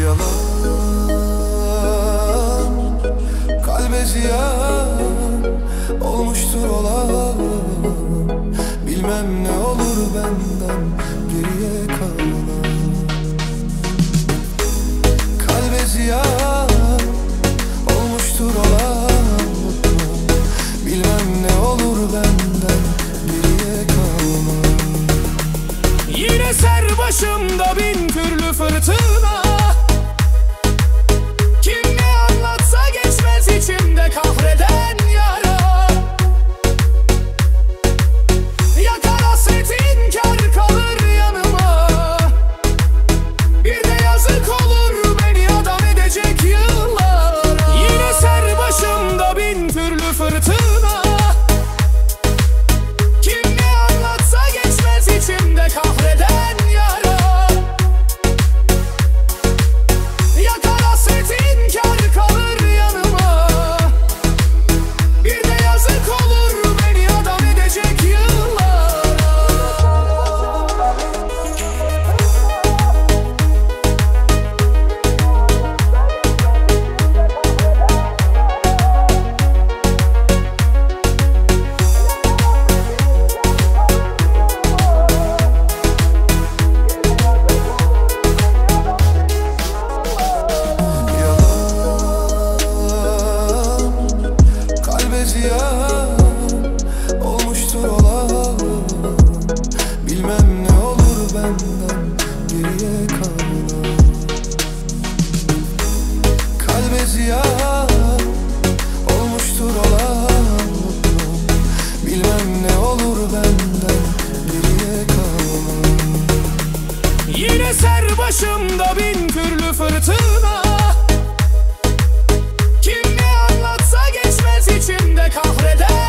Yalan, kalbe ziyan olmuştur olan. Bilmem ne olur benden geriye kalan. Kalbe ziyan olmuştur olan. Bilmem ne olur benden geriye kalan. Yine ser başımda bin türlü fırtına. Kim ne anlatsa geçmez içimde kahreden yara. Yakar hasretin kar kalır yanıma. Bir de yazık olur beni adam edecek yıllara. Yine ser başımda bin türlü fırtına. Kim ne anlatsa geçmez içimde kahreden yara. Yakar hasretin kar kalır yanıma. Bir de yazık olur beni adam edecek yıllara. Ziyan olmuştur olan. Bilmem ne olur benden geriye kalan. Kalbe ziyan olmuştur olan. Bilmem ne olur benden geriye kalan. Yine ser başımda bin türlü fırtına. Kim ne anlatsa geçmez içimde kahreden